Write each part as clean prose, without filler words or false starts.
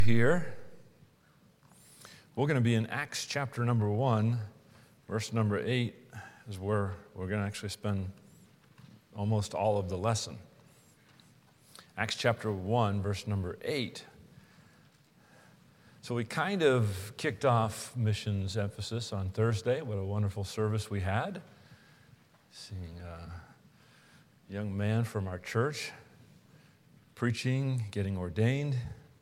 Here, we're going to be in Acts chapter number 1, verse number 8 is where we're going to actually spend almost all of the lesson. Acts chapter 1, verse number 8. So we kind of kicked off missions emphasis on Thursday. What a wonderful service we had. Seeing a young man from our church preaching, getting ordained.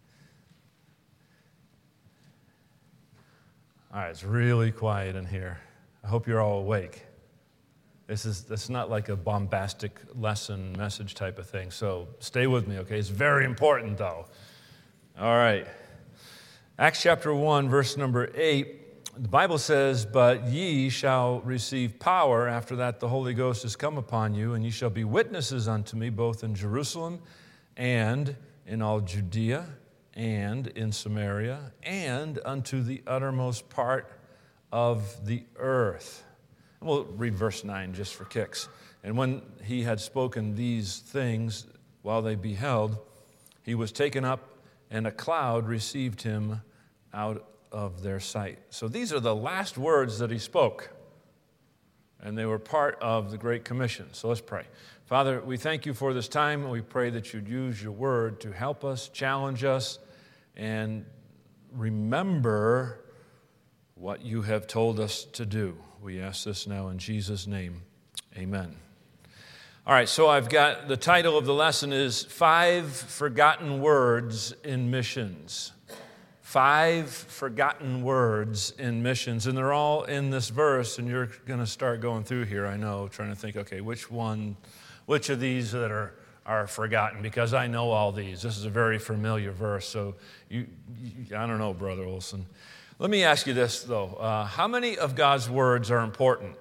All right, it's really quiet in here. I hope you're all awake. That's not like a bombastic lesson message type of thing, so stay with me, okay? It's very important, though. All right. Acts chapter 1, verse number 8, the Bible says, "But ye shall receive power. After that the Holy Ghost is come upon you, and ye shall be witnesses unto me both in Jerusalem and in all Judea and in Samaria, and unto the uttermost part of the earth." And we'll read verse 9 just for kicks. "And when he had spoken these things, while they beheld, he was taken up, and a cloud received him out of their sight." So these are the last words that he spoke, and they were part of the Great Commission. So let's pray. Father, we thank you for this time, and we pray that you'd use your word to help us, challenge us, and remember what you have told us to do. We ask this now in Jesus' name. Amen. All right, so I've got the title of the lesson is 5 Forgotten Words in Missions. 5 forgotten words in missions, and they're all in this verse, and you're going to start going through here, I know, trying to think, okay, which of these that are forgotten, because I know all these. This is a very familiar verse, so I don't know, Brother Olson. Let me ask you this, though. How many of God's words are important?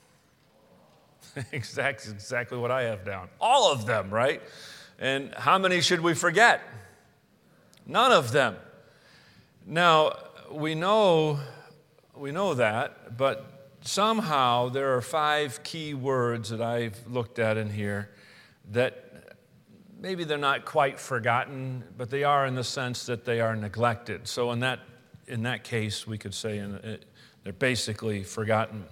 Exactly what I have down. All of them, right? And how many should we forget? None of them. Now, we know that, but somehow there are 5 key words that I've looked at in here that maybe they're not quite forgotten, but they are in the sense that they are neglected. So in that case, we could say they're basically forgotten.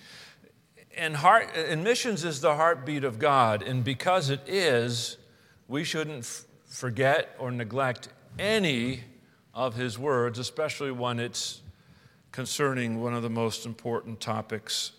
And missions is the heartbeat of God, and because it is, we shouldn't forget or neglect any of his words, especially when it's concerning one of the most important topics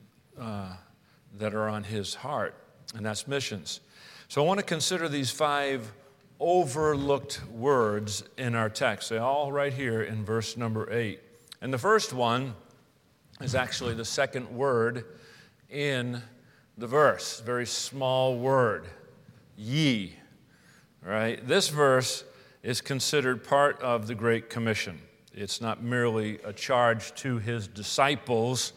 that are on his heart, and that's missions. So I want to consider these 5 overlooked words in our text. They're all right here in verse number 8. And the first one is actually the second word in the verse. Very small word, ye. All right? This verse is considered part of the Great Commission. It's not merely a charge to his disciples,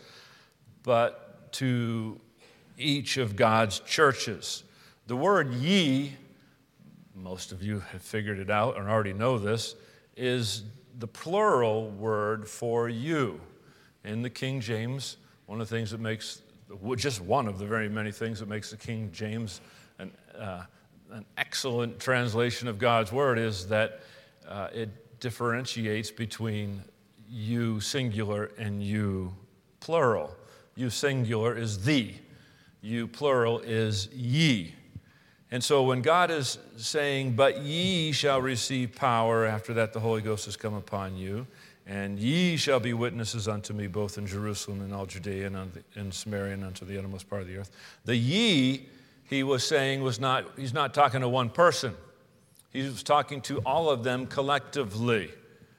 but to each of God's churches. The word ye, most of you have figured it out and already know this, is the plural word for you. In the King James, one of the things that makes, just one of the very many things that makes the King James an excellent translation of God's word is that it differentiates between you singular and you plural. You singular is thee. You plural is ye. And so when God is saying, "But ye shall receive power, after that the Holy Ghost has come upon you, and ye shall be witnesses unto me both in Jerusalem and all Judea and in Samaria and unto the uttermost part of the earth." The ye, he was saying, he's not talking to one person. He was talking to all of them collectively.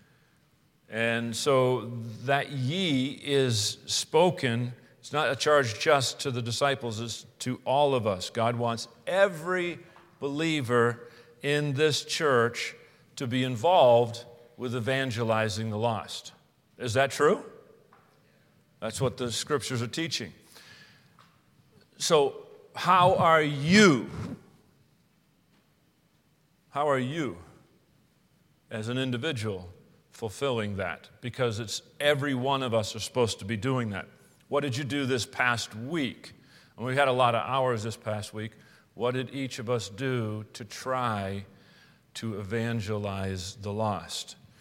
And so that ye is spoken. It's not a charge just to the disciples, it's to all of us. God wants every believer in this church to be involved with evangelizing the lost. Is that true? That's what the scriptures are teaching. So, how are you? How are you as an individual fulfilling that? Because it's every one of us are supposed to be doing that. What did you do this past week? And we had a lot of hours this past week. What did each of us do to try to evangelize the lost?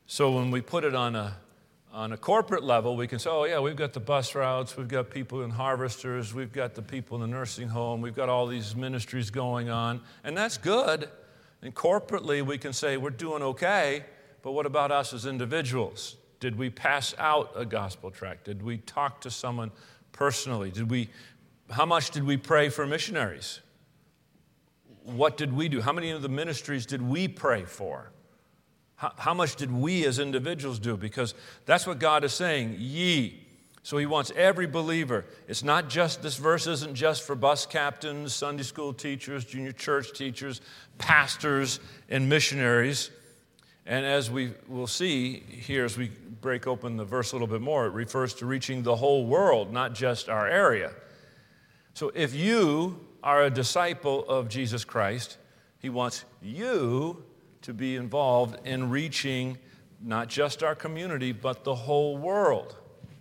So when we put it on a corporate level, we can say, oh yeah, we've got the bus routes, we've got people in harvesters, we've got the people in the nursing home, we've got all these ministries going on, and that's good. And corporately, we can say we're doing okay, but what about us as individuals? Did we pass out a gospel tract? Did we talk to someone personally? How much did we pray for missionaries? What did we do? How many of the ministries did we pray for? How much did we as individuals do? Because that's what God is saying, ye. So he wants every believer. It's not just, this verse isn't just for bus captains, Sunday school teachers, junior church teachers, pastors, and missionaries. And as we will see here as we break open the verse a little bit more, it refers to reaching the whole world, not just our area. So if you are a disciple of Jesus Christ, he wants you to be involved in reaching not just our community, but the whole world.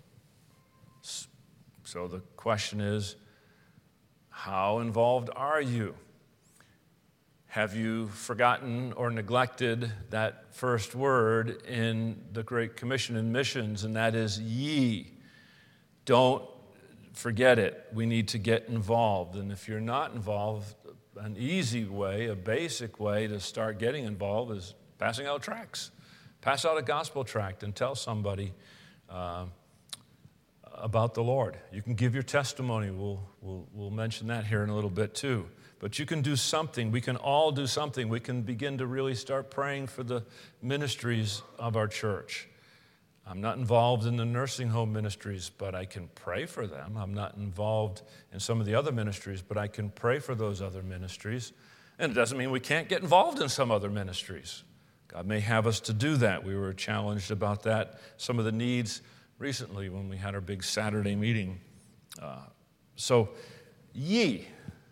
So the question is, how involved are you? Have you forgotten or neglected that first word in the Great Commission in missions, and that is ye? Don't forget it. We need to get involved. And if you're not involved, an easy way, a basic way to start getting involved is passing out tracts. Pass out a gospel tract and tell somebody about the Lord. You can give your testimony. We'll mention that here in a little bit too. But you can do something. We can all do something. We can begin to really start praying for the ministries of our church. I'm not involved in the nursing home ministries, but I can pray for them. I'm not involved in some of the other ministries, but I can pray for those other ministries. And it doesn't mean we can't get involved in some other ministries. God may have us to do that. We were challenged about that, some of the needs recently when we had our big Saturday meeting. So, ye.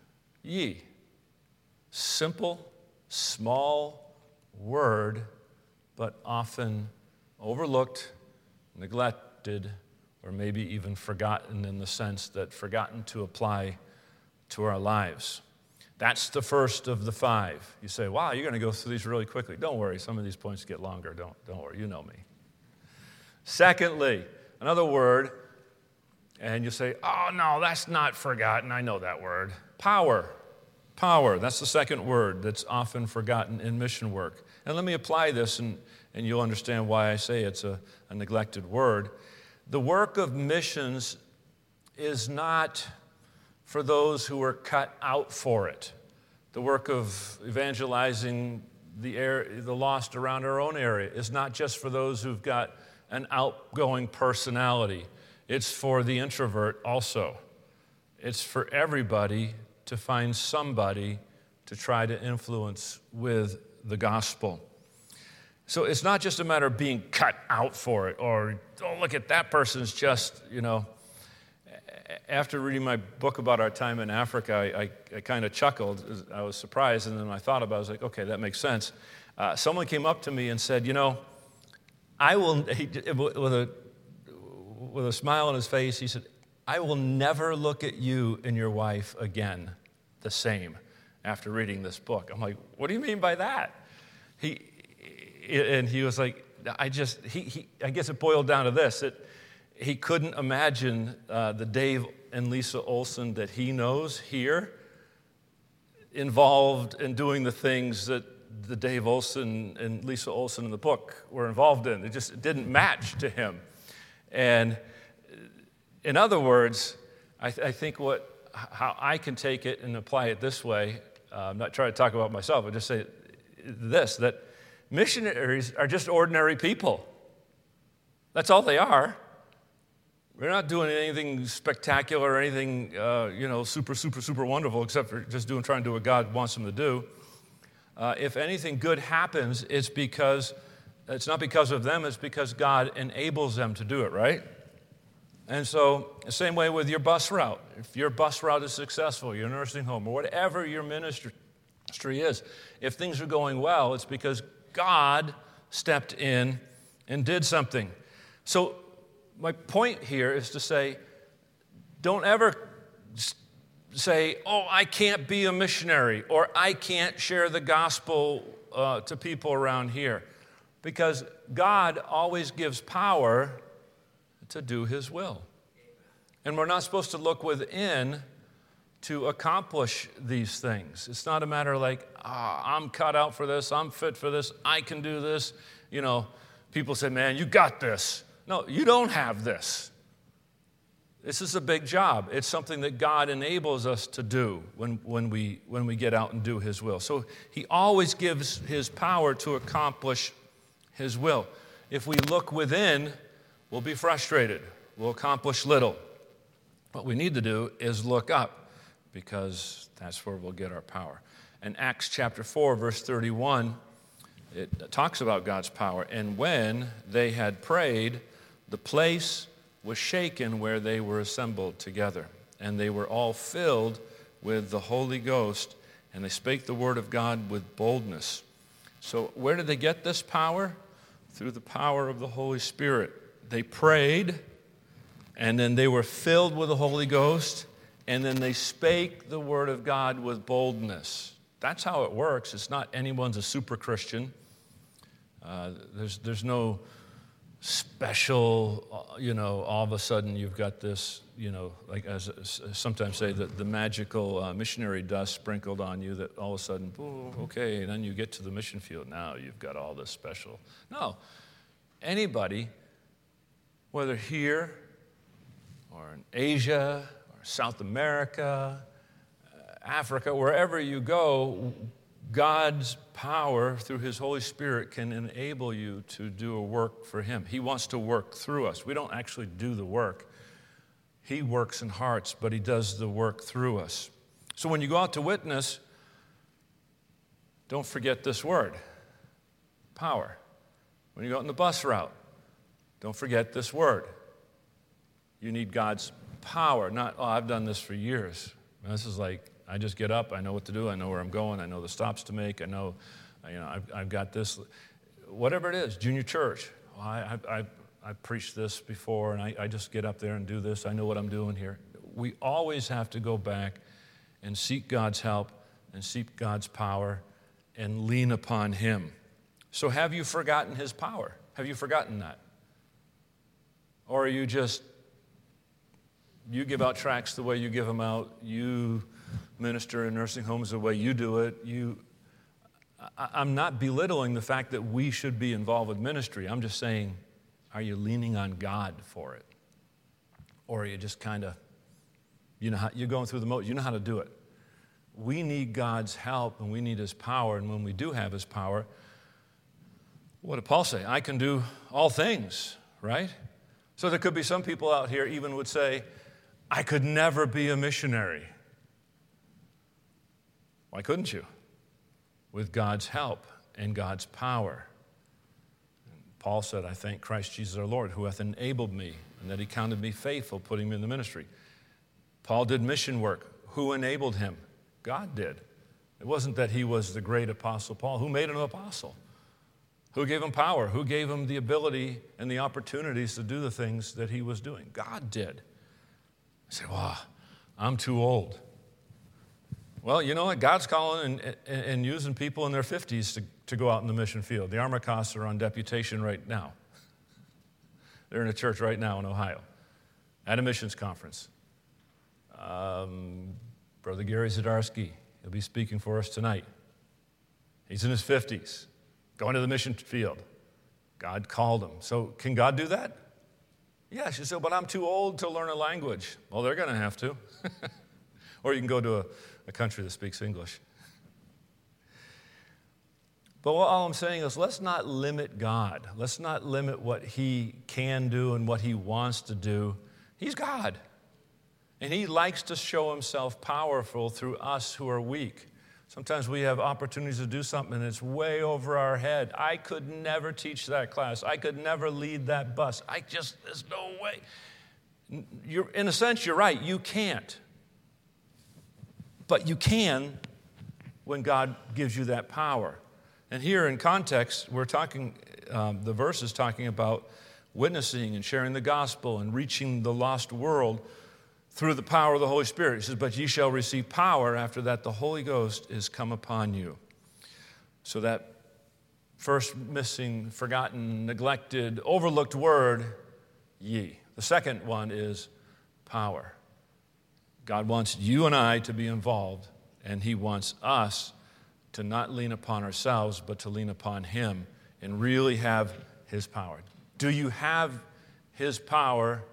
Simple, small word, but often overlooked, neglected, or maybe even forgotten in the sense that forgotten to apply to our lives. That's the first of the 5. You say, wow, you're going to go through these really quickly. Don't worry, some of these points get longer. Don't worry, you know me. Secondly, another word, and you say, oh, no, that's not forgotten. I know that word. Power. That's the second word that's often forgotten in mission work. And let me apply this, and you'll understand why I say it's a neglected word. The work of missions is not for those who are cut out for it. The work of evangelizing the lost around our own area is not just for those who've got an outgoing personality. It's for the introvert also. It's for everybody to find somebody to try to influence with the gospel. So it's not just a matter of being cut out for it or, oh, look at that person's just, After reading my book about our time in Africa, I kind of chuckled. I was surprised, and then I thought about it. I was like, okay, that makes sense. Someone came up to me and said, I will, with a smile on his face, he said, I will never look at you and your wife again the same after reading this book. I'm like, what do you mean by that? He was like, I guess it boiled down to this, that he couldn't imagine the Dave and Lisa Olson that he knows here involved in doing the things that the Dave Olson and Lisa Olson in the book were involved in. It didn't match to him. And in other words, I think how I can take it and apply it this way, I'm not trying to talk about myself, I just say this, that missionaries are just ordinary people. That's all they are. They're not doing anything spectacular or anything, super, super, super wonderful, except for just trying to do what God wants them to do. If anything good happens, it's not because of them, it's because God enables them to do it, right? And so, the same way with your bus route. If your bus route is successful, your nursing home, or whatever your ministry is, if things are going well, it's because God stepped in and did something. So, my point here is to say, don't ever say, oh, I can't be a missionary, or I can't share the gospel to people around here. Because God always gives power to do His will. And we're not supposed to look within to accomplish these things. It's not a matter like, I'm cut out for this, I'm fit for this, I can do this. You know, people say, man, you got this. No, you don't have this. This is a big job. It's something that God enables us to do when we get out and do His will. So He always gives His power to accomplish His will. If we look within, we'll be frustrated. We'll accomplish little. What we need to do is look up, because that's where we'll get our power. In Acts chapter 4, verse 31, it talks about God's power. And when they had prayed, the place was shaken where they were assembled together. And they were all filled with the Holy Ghost, and they spake the word of God with boldness. So where did they get this power? Through the power of the Holy Spirit. They prayed, and then they were filled with the Holy Ghost, and then they spake the word of God with boldness. That's how it works. It's not anyone's a super Christian. There's no special, all of a sudden you've got this, like as sometimes say, the magical missionary dust sprinkled on you that all of a sudden, okay, and then you get to the mission field. Now you've got all this special. No, anybody, whether here or in Asia or South America, Africa, wherever you go, God's power through His Holy Spirit can enable you to do a work for Him. He wants to work through us. We don't actually do the work. He works in hearts, but He does the work through us. So when you go out to witness, don't forget this word, power. When you go out on the bus route, don't forget this word. You need God's power, not, I've done this for years. This is like, I just get up, I know what to do, I know where I'm going, I know the stops to make, I know, I've got this. Whatever it is, junior church. I've preached this before, and I just get up there and do this. I know what I'm doing here. We always have to go back and seek God's help and seek God's power and lean upon Him. So have you forgotten His power? Have you forgotten that? Or are you just, you give out tracts the way you give them out, you minister in nursing homes the way you do it. I'm not belittling the fact that we should be involved with ministry. I'm just saying, are you leaning on God for it? Or are you just kind of, you're going through the motions, you know how to do it. We need God's help and we need His power, and when we do have His power, what did Paul say? I can do all things, right? So there could be some people out here even would say, I could never be a missionary. Why couldn't you? With God's help and God's power. And Paul said, I thank Christ Jesus our Lord, who hath enabled me, and that He counted me faithful, putting me in the ministry. Paul did mission work. Who enabled him? God did. It wasn't that he was the great apostle Paul. Who made him an apostle? Who gave him power? Who gave him the ability and the opportunities to do the things that he was doing? God did. I said, wow, I'm too old. Well, you know what? God's calling and using people in their 50s to go out in the mission field. The Armacosts are on deputation right now. They're in a church right now in Ohio at a missions conference. Brother Gary Zadarsky, he'll be speaking for us tonight. He's in his 50s, going to the mission field. God called him. So can God do that? Yes. You say, but I'm too old to learn a language. Well, they're going to have to. Or you can go to a country that speaks English. But all I'm saying is, let's not limit God. Let's not limit what He can do and what He wants to do. He's God. And He likes to show Himself powerful through us who are weak. Sometimes we have opportunities to do something and it's way over our head. I could never teach that class. I could never lead that bus. There's no way. In a sense, you're right. You can't. But you can when God gives you that power. And here in context, we're talking, the verse is talking about witnessing and sharing the gospel and reaching the lost world through the power of the Holy Spirit. He says, but ye shall receive power after that the Holy Ghost is come upon you. So that First missing, forgotten, neglected, overlooked word, ye. The second one is power. God wants you and I to be involved, and He wants us to not lean upon ourselves, but to lean upon Him and really have His power. Do you have His power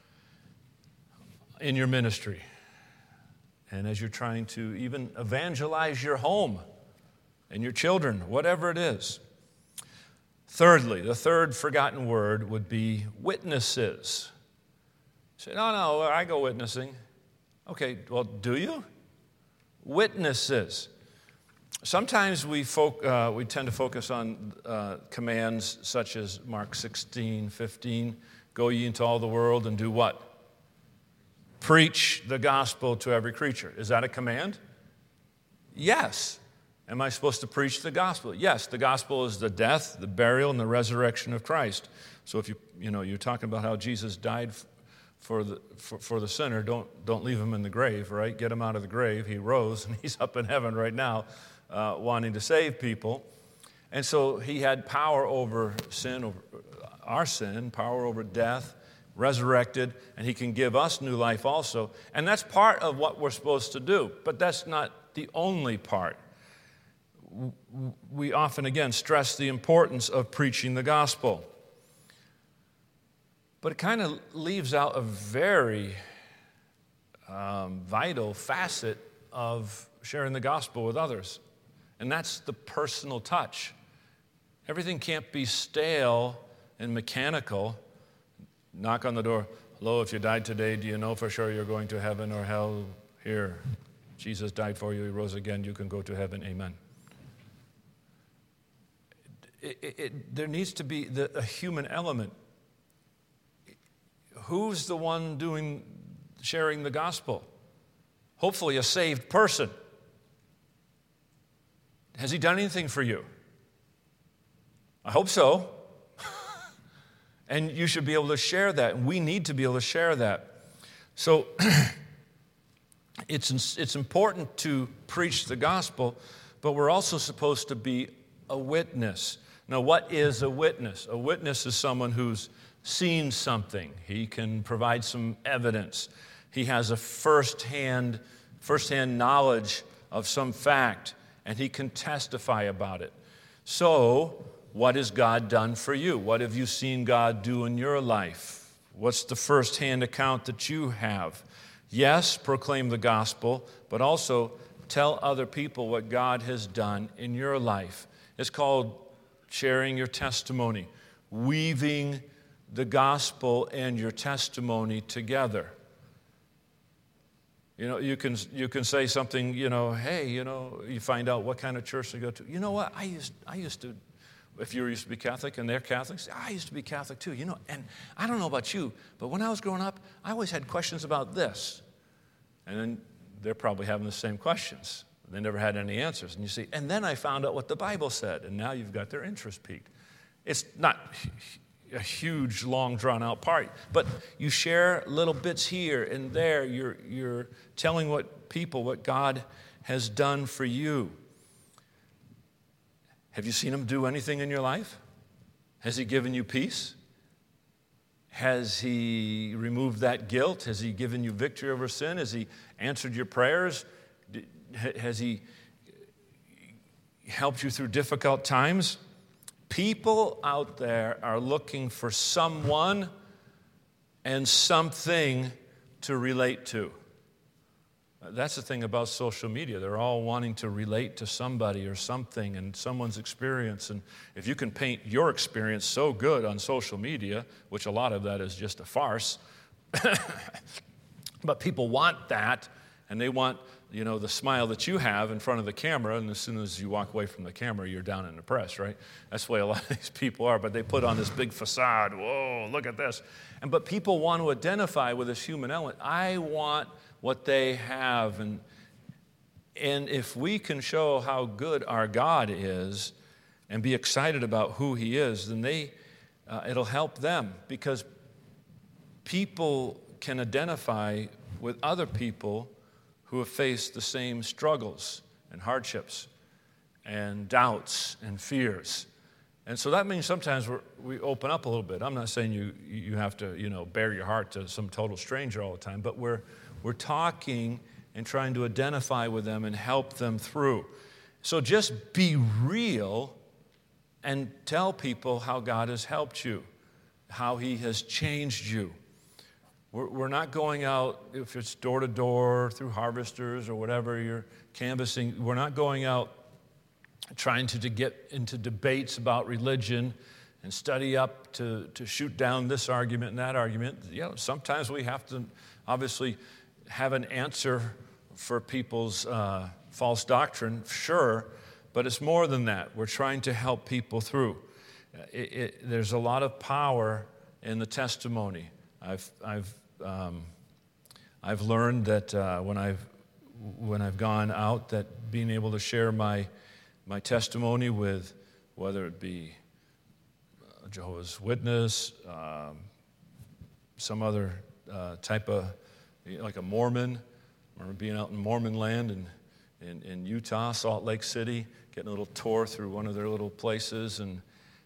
in your ministry? And as you're trying to even evangelize your home and your children, whatever it is. Thirdly, the third forgotten word would be witnesses. You say, no, I go witnessing. Okay, well, do you? Witnesses. Sometimes we tend to focus on commands such as Mark 16:15, go ye into all the world and do what? Preach the gospel to every creature. Is that a command? Yes. Am I supposed to preach the gospel? Yes, the gospel is the death, the burial, and the resurrection of Christ. So if you're talking about how Jesus died for the sinner, don't leave him in the grave, right? Get him out of the grave. He rose, and he's up in heaven right now, wanting to save people. And so he had power over sin, over our sin, power over death, resurrected, and he can give us new life also. And that's part of what we're supposed to do, but that's not the only part. We often, again, stress the importance of preaching the gospel. But it kind of leaves out a very vital facet of sharing the gospel with others, and that's the personal touch. Everything can't be stale and mechanical. Knock on the door. Hello, if you died today, do you know for sure you're going to heaven or hell? Here, Jesus died for you, He rose again, you can go to heaven, amen. There needs to be a human element. Who's the one sharing the gospel? Hopefully a saved person. Has he done anything for you? I hope so. And you should be able to share that, and we need to be able to share that. So it's important to preach the gospel, but we're also supposed to be a witness. Now, what is a witness? A witness is someone who's seen something. He can provide some evidence. He has a firsthand knowledge of some fact, and he can testify about it. So, what has God done for you? What have you seen God do in your life? What's the firsthand account that you have? Yes, proclaim the gospel, but also tell other people what God has done in your life. It's called sharing your testimony, weaving the gospel and your testimony together. You can say something, hey, you find out what kind of church they go to. You know what? I used to, if you used to be Catholic and they're Catholics, I used to be Catholic too, and I don't know about you, but when I was growing up, I always had questions about this. And then they're probably having the same questions. They never had any answers. And you see, and then I found out what the Bible said, and now you've got their interest piqued. It's not a huge, long, drawn-out part, but you share little bits here and there. You're telling what God has done for you. Have you seen Him do anything in your life? Has He given you peace? Has He removed that guilt? Has He given you victory over sin? Has He answered your prayers? Has He helped you through difficult times? People out there are looking for someone and something to relate to. That's the thing about social media. They're all wanting to relate to somebody or something and someone's experience. And if you can paint your experience so good on social media, which a lot of that is just a farce, but people want that, and they want, the smile that you have in front of the camera, and as soon as you walk away from the camera, you're down and depressed, right? That's the way a lot of these people are, but they put on this big facade. Whoa, look at this. But people want to identify with this human element. I want what they have, and if we can show how good our God is and be excited about who He is, then it'll help them, because people can identify with other people who have faced the same struggles and hardships and doubts and fears. And so that means sometimes we open up a little bit. I'm not saying you have to, bare your heart to some total stranger all the time, but we're talking and trying to identify with them and help them through. So just be real and tell people how God has helped you, how He has changed you. We're not going out, if it's door to door, through harvesters or whatever you're canvassing, we're not going out trying to get into debates about religion and study up to shoot down this argument and that argument. Sometimes we have to obviously have an answer for people's false doctrine, sure, but it's more than that. We're trying to help people through. There's a lot of power in the testimony. I've learned that when I've gone out, that being able to share my testimony with, whether it be a Jehovah's Witness, some other type of, like a Mormon. I remember being out in Mormon land in Utah, Salt Lake City, getting a little tour through one of their little places, and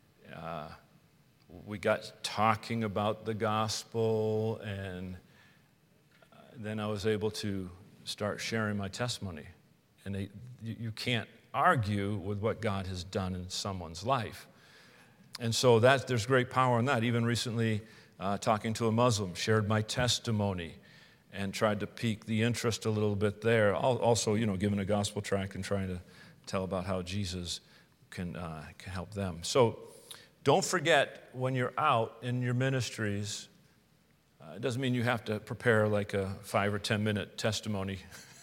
we got talking about the gospel, and then I was able to start sharing my testimony. And you can't argue with what God has done in someone's life. And so there's great power in that. Even recently, talking to a Muslim, shared my testimony and tried to pique the interest a little bit there. Also, giving a gospel tract and trying to tell about how Jesus can help them. So don't forget, when you're out in your ministries, it doesn't mean you have to prepare like a 5 or 10 minute testimony,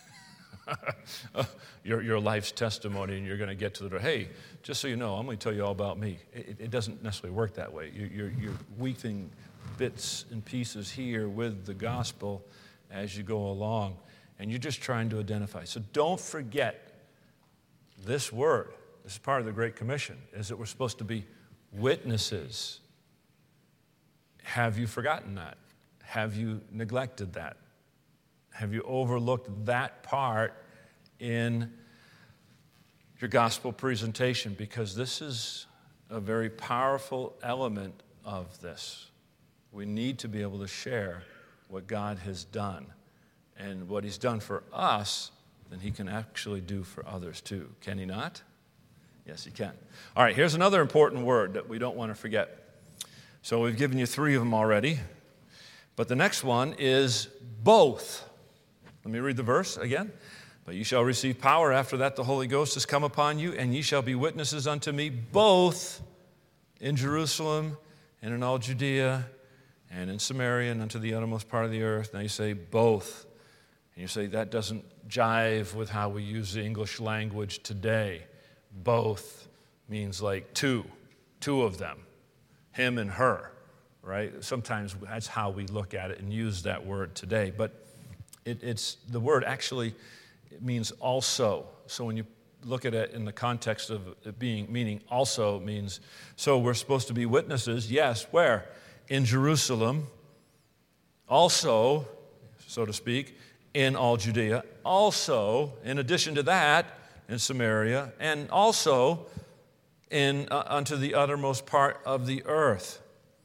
your life's testimony, and you're going to get to hey, just so you know, I'm going to tell you all about me. It doesn't necessarily work that way. You're weaving bits and pieces here with the gospel as you go along, and you're just trying to identify. So don't forget this word. This is part of the Great Commission, is that we're supposed to be witnesses. Have you forgotten that? Have you neglected that? Have you overlooked that part in your gospel presentation? Because this is a very powerful element of this. We need to be able to share what God has done. And what He's done for us, then He can actually do for others too. Can He not? Yes, He can. All right, here's another important word that we don't want to forget. So we've given you 3 of them already. But the next one is both. Let me read the verse again. But you shall receive power after that the Holy Ghost has come upon you, and ye shall be witnesses unto me both in Jerusalem and in all Judea and in Samaria and unto the uttermost part of the earth. Now you say both. And you say that doesn't jive with how we use the English language today. Both means like two of them, him and her, right? Sometimes that's how we look at it and use that word today. But it's the word actually, it means also. So when you look at it in the context of it meaning also means, so we're supposed to be witnesses, yes, where? In Jerusalem, also, so to speak, in all Judea, also, in addition to that, in Samaria, and also in unto the uttermost part of the earth.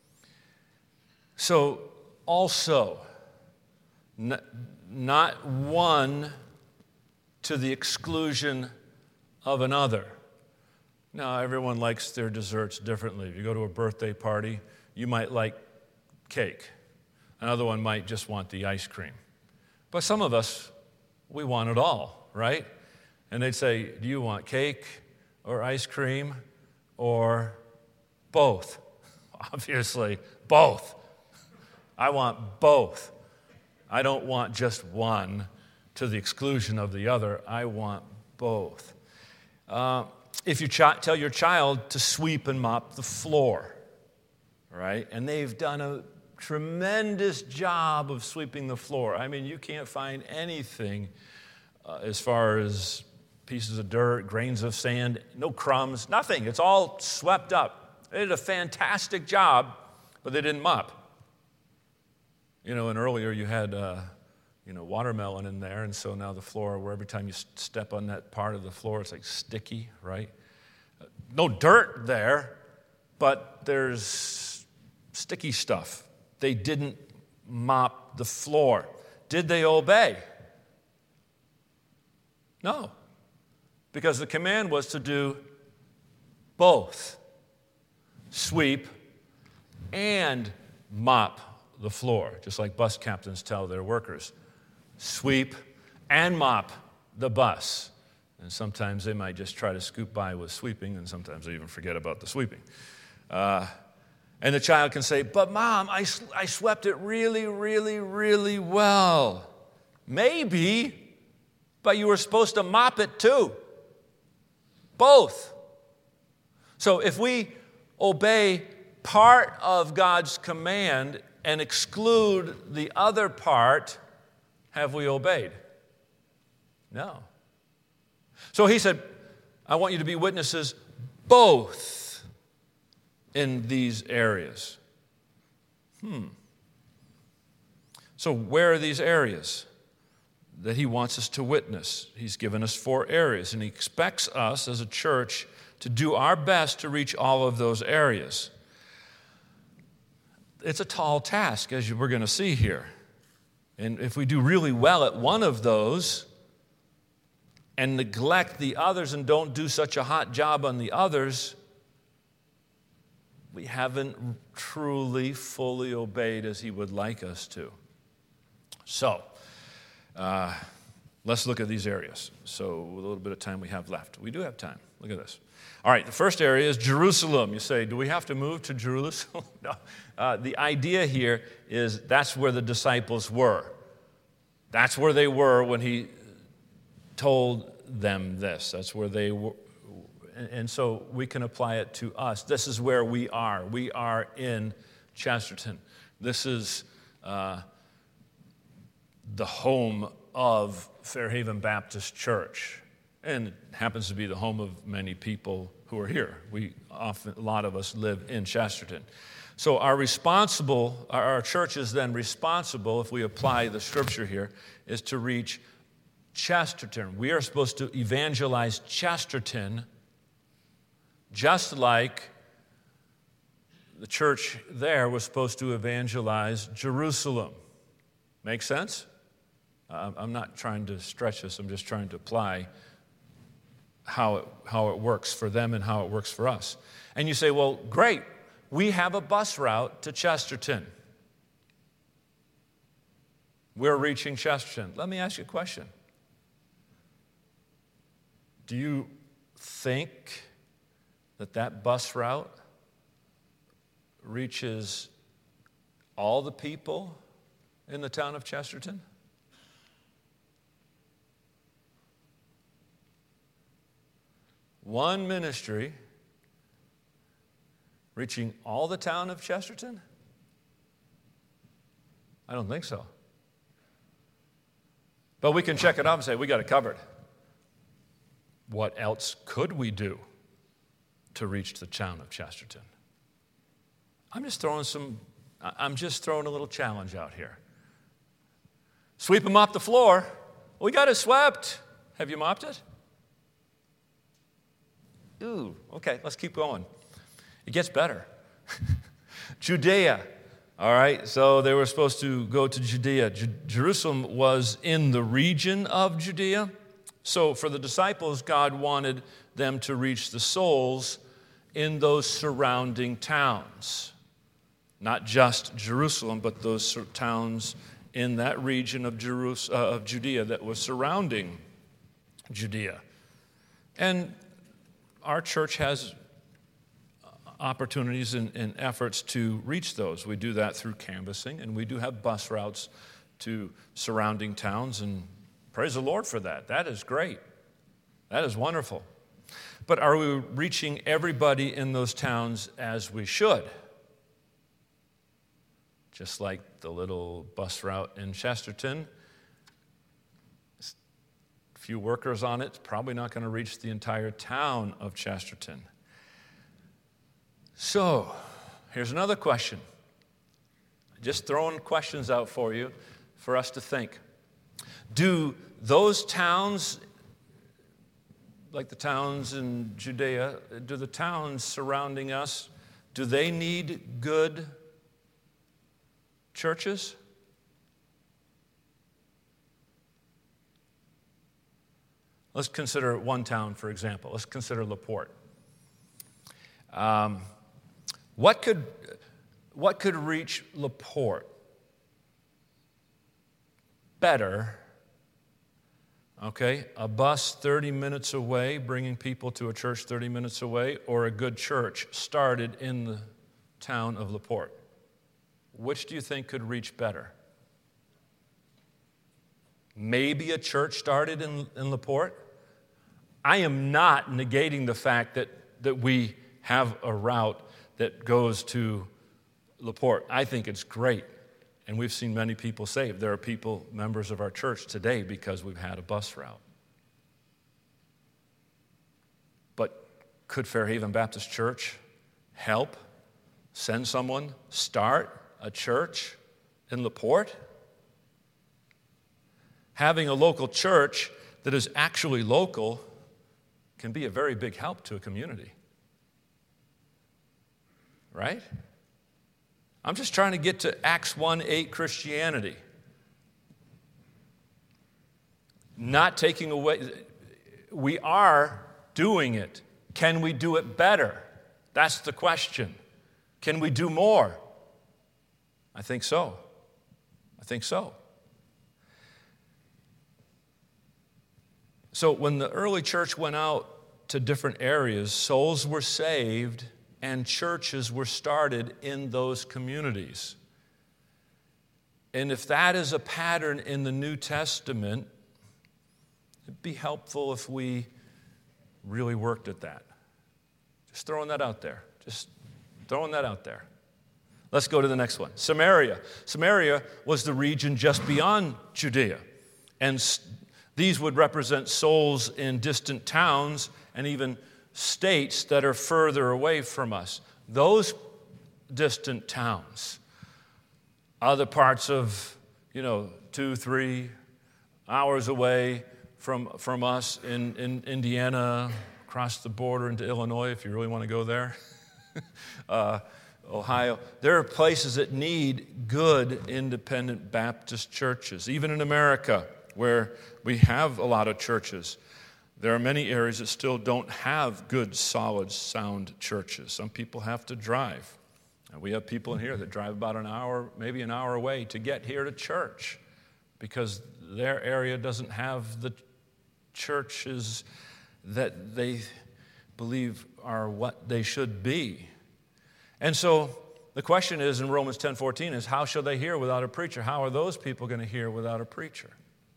So, also, not one to the exclusion of another. Now, everyone likes their desserts differently. If you go to a birthday party, you might like cake. Another one might just want the ice cream. But some of us, we want it all, right? And they'd say, do you want cake or ice cream or both? Obviously, both. I want both. I don't want just one to the exclusion of the other. I want both. If you tell your child to sweep and mop the floor, right, and they've done a tremendous job of sweeping the floor. I mean, you can't find anything as far as pieces of dirt, grains of sand, no crumbs, nothing. It's all swept up. They did a fantastic job, but they didn't mop. And earlier you had, watermelon in there, and so now the floor, where every time you step on that part of the floor, it's like sticky, right? No dirt there, but there's sticky stuff. They didn't mop the floor. Did they obey? No, because the command was to do both, sweep and mop the floor, just like bus captains tell their workers. Sweep and mop the bus. And sometimes they might just try to scoop by with sweeping, and sometimes they even forget about the sweeping. And the child can say, but Mom, I swept it really, really, really well. Maybe, but you were supposed to mop it too. Both. So if we obey part of God's command and exclude the other part, have we obeyed? No. So he said, I want you to be witnesses both in these areas. So where are these areas that he wants us to witness? He's given us 4 areas, and he expects us as a church to do our best to reach all of those areas. It's a tall task, as we're going to see here. And if we do really well at one of those and neglect the others and don't do such a hot job on the others, we haven't truly, fully obeyed as he would like us to. So, let's look at these areas. So, with a little bit of time we have left. We do have time. Look at this. All right, the first area is Jerusalem. You say, do we have to move to Jerusalem? No. The idea here is that's where the disciples were. That's where they were when he told them this. That's where they were. And so we can apply it to us. This is where we are. We are in Chesterton. This is the home of Fairhaven Baptist Church. And it happens to be the home of many people who are here. A lot of us live in Chesterton. So our church is then responsible, if we apply the scripture here, is to reach Chesterton. We are supposed to evangelize Chesterton just like the church there was supposed to evangelize Jerusalem. Make sense? I'm not trying to stretch this. I'm just trying to apply how it works for them and how it works for us. And you say, well, great. We have a bus route to Chesterton. We're reaching Chesterton. Let me ask you a question. Do you think that bus route reaches all the people in the town of Chesterton? One ministry reaching all the town of Chesterton? I don't think so. But we can check it off and say, we got it covered. What else could we do to reach the town of Chesterton? I'm just throwing a little challenge out here. Sweep and mop the floor. We got it swept. Have you mopped it? Ooh, okay, let's keep going. It gets better. Judea. All right, so they were supposed to go to Judea. Jerusalem was in the region of Judea. So for the disciples, God wanted them to reach the souls in those surrounding towns. Not just Jerusalem, but those towns in that region of Judea that was surrounding Judea. And our church has opportunities and efforts to reach those. We do that through canvassing, and we do have bus routes to surrounding towns, and praise the Lord for that. That is great. That is wonderful. But are we reaching everybody in those towns as we should? Just like the little bus route in Chesterton, a few workers on it, it's probably not going to reach the entire town of Chesterton. So, here's another question. Just throwing questions out for you, for us to think. Do those towns, like the towns in Judea, do the towns surrounding us, Do they need good churches? Let's consider one town, for example. Let's consider LaPorte. What could reach LaPorte better? Okay, a bus 30 minutes away, bringing people to a church 30 minutes away, or a good church started in the town of LaPorte? Which do you think could reach better? Maybe a church started in LaPorte? I am not negating the fact that we have a route that goes to LaPorte. I think it's great, and we've seen many people saved. There are people, members of our church today, because we've had a bus route. But could Fairhaven Baptist Church help send someone, start a church in LaPorte? Having a local church that is actually local can be a very big help to a community. Right? I'm just trying to get to Acts 1:8 Christianity. Not taking away, we are doing it. Can we do it better? That's the question. Can we do more? I think so. I think so. So when the early church went out to different areas, souls were saved and churches were started in those communities. And if that is a pattern in the New Testament, it'd be helpful if we really worked at that. Just throwing that out there. Just throwing that out there. Let's go to the next one. Samaria. Samaria was the region just beyond Judea. And these would represent souls in distant towns and even states that are further away from us. Those distant towns, other parts of, 2-3 hours away from us in Indiana, across the border into Illinois, if you really want to go there, Ohio. There are places that need good independent Baptist churches. Even in America, where we have a lot of churches, there are many areas that still don't have good, solid, sound churches. Some people have to drive. And we have people in here that drive about an hour, maybe an hour away to get here to church because their area doesn't have the churches that they believe are what they should be. And so the question is in Romans 10:14 is, how shall they hear without a preacher? How are those people going to hear without a preacher?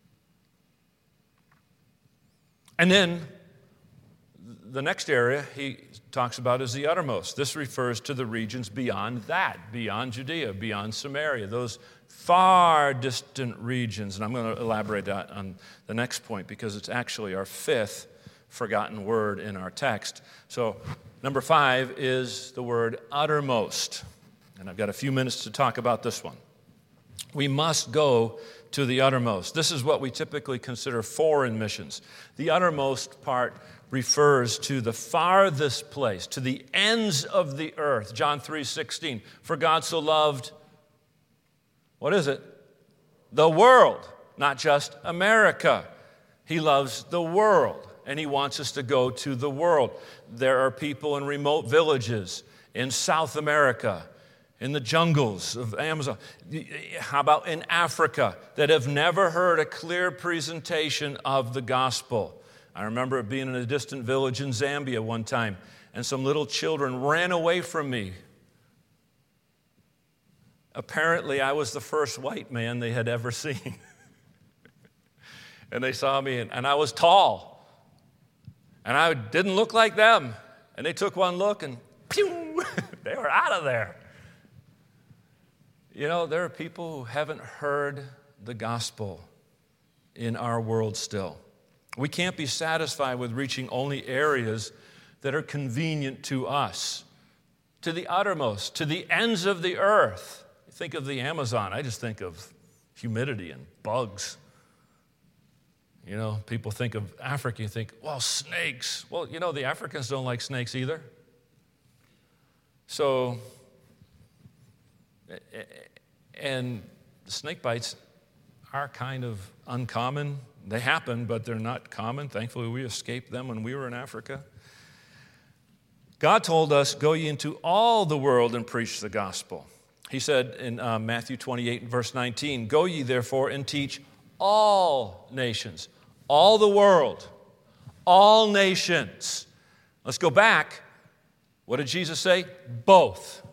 And then the next area he talks about is the uttermost. This refers to the regions beyond that, beyond Judea, beyond Samaria, those far distant regions. And I'm going to elaborate that on the next point because it's actually our fifth forgotten word in our text. So number 5 is the word uttermost. And I've got a few minutes to talk about this one. We must go to the uttermost. This is what we typically consider foreign missions. The uttermost part refers to the farthest place, to the ends of the earth. John 3:16. For God so loved, what is it? The world, not just America. He loves the world, and he wants us to go to the world. There are people in remote villages in South America, in the jungles of Amazon, how about in Africa, that have never heard a clear presentation of the gospel. I remember being in a distant village in Zambia one time, and some little children ran away from me. Apparently, I was the first white man they had ever seen. And they saw me, and I was tall, and I didn't look like them. And they took one look, and pew, they were out of there. There are people who haven't heard the gospel in our world still. We can't be satisfied with reaching only areas that are convenient to us, to the uttermost, to the ends of the earth. You think of the Amazon, I just think of humidity and bugs. People think of Africa, you think, well, snakes. Well, the Africans don't like snakes either. So, and snake bites are kind of uncommon. They happen, but they're not common. Thankfully, we escaped them when we were in Africa. God told us, go ye into all the world and preach the gospel. He said in Matthew 28, verse 19, go ye therefore and teach all nations, all the world, all nations. Let's go back. What did Jesus say? Both.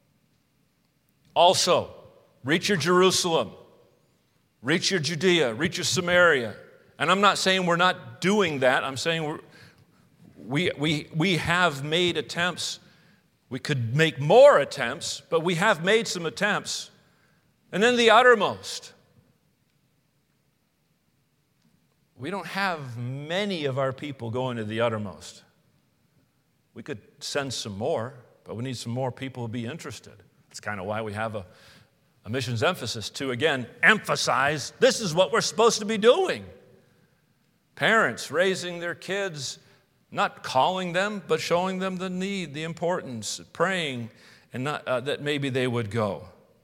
Also, reach your Jerusalem, reach your Judea, reach your Samaria. And I'm not saying we're not doing that. I'm saying we have made attempts. We could make more attempts, but we have made some attempts. And then the uttermost. We don't have many of our people going to the uttermost. We could send some more, but we need some more people to be interested. That's kind of why we have a missions emphasis to, again, emphasize this is what we're supposed to be doing. Parents raising their kids, not calling them, but showing them the need, the importance, praying, and not, that maybe they would go.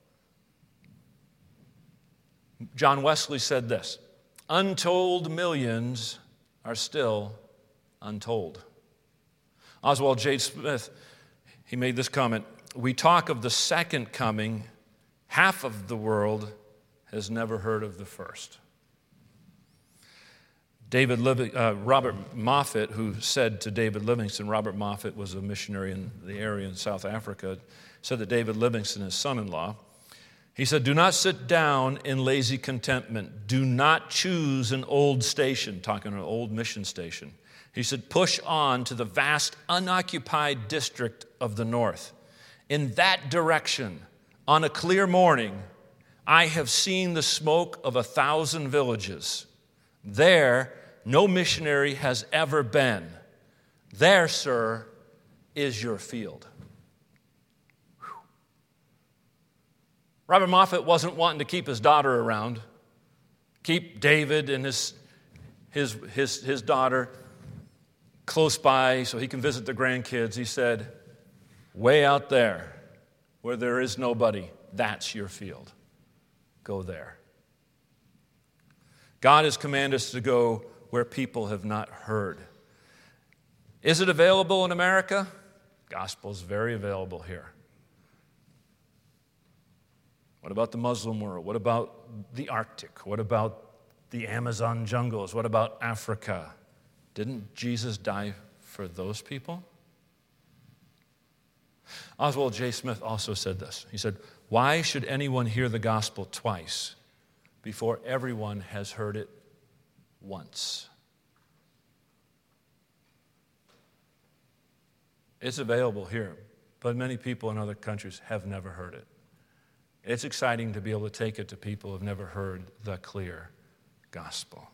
John Wesley said this, untold millions are still untold. Oswald J. Smith, he made this comment, we talk of the second coming, half of the world has never heard of the first. Robert Moffat, who said to David Livingstone, Robert Moffat was a missionary in the area in South Africa, said that David Livingstone, his son-in-law, he said, do not sit down in lazy contentment. Do not choose an old station, talking an old mission station. He said, push on to the vast unoccupied district of the north. In that direction, on a clear morning, I have seen the smoke of 1,000 villages. There, no missionary has ever been. There, sir, is your field. Whew. Robert Moffat wasn't wanting to keep his daughter around, keep David and his daughter close by so he can visit the grandkids. He said, way out there where there is nobody, that's your field. Go there. God has commanded us to go where people have not heard. Is it available in America? Gospel is very available here. What about the Muslim world? What about the Arctic? What about the Amazon jungles? What about Africa? Didn't Jesus die for those people? Oswald J. Smith also said this. He said, why should anyone hear the gospel twice before everyone has heard it once? It's available here, but many people in other countries have never heard it. It's exciting to be able to take it to people who have never heard the clear gospel.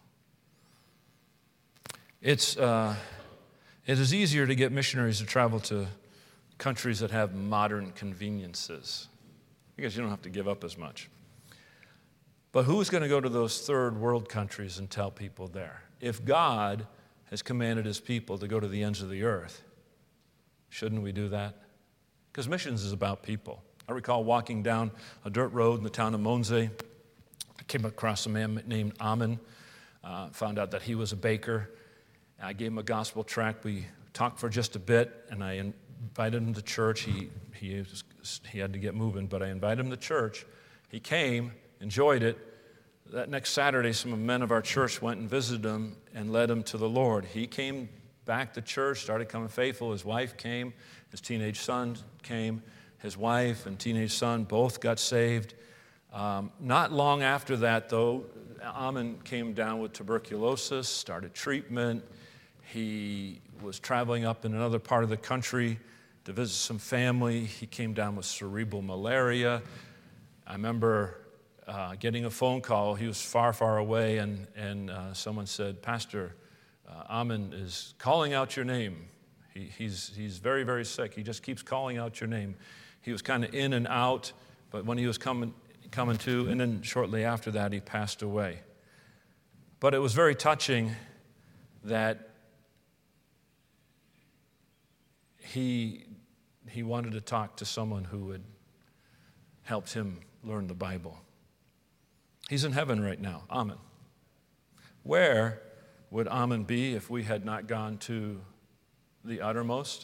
It is easier to get missionaries to travel to countries that have modern conveniences because you don't have to give up as much. But who's going to go to those third world countries and tell people there? If God has commanded his people to go to the ends of the earth, shouldn't we do that? Because missions is about people. I recall walking down a dirt road in the town of Monze. I came across a man named Amen, found out that he was a baker. I gave him a gospel tract. We talked for just a bit, and I invited him to church. He had to get moving, but I invited him to church. He came, enjoyed it. That next Saturday, some men of our church went and visited him and led him to the Lord. He came back to church, started coming faithful. His wife came. His teenage son came. His wife and teenage son both got saved. Not long after that, though, Amen came down with tuberculosis, started treatment. He was traveling up in another part of the country to visit some family. He came down with cerebral malaria. I remember getting a phone call. He was far, far away, and someone said, Pastor, Amen is calling out your name. He's very, very sick. He just keeps calling out your name. He was kind of in and out, but when he was coming to, and then shortly after that, he passed away. But it was very touching that he he wanted to talk to someone who would help him learn the Bible. He's in heaven right now, Ammon. Where would Ammon be if we had not gone to the uttermost?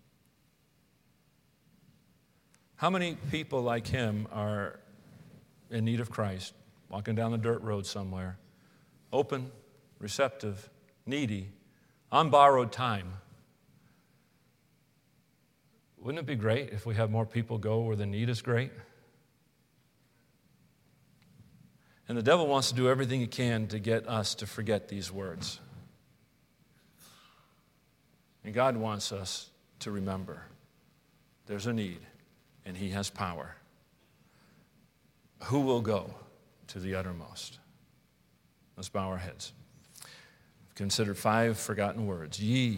How many people like him are in need of Christ, walking down the dirt road somewhere, open, receptive, needy, on borrowed time? Wouldn't it be great if we have more people go where the need is great? And the devil wants to do everything he can to get us to forget these words. And God wants us to remember there's a need, and he has power. Who will go to the uttermost? Let's bow our heads. We've considered 5 forgotten words. Ye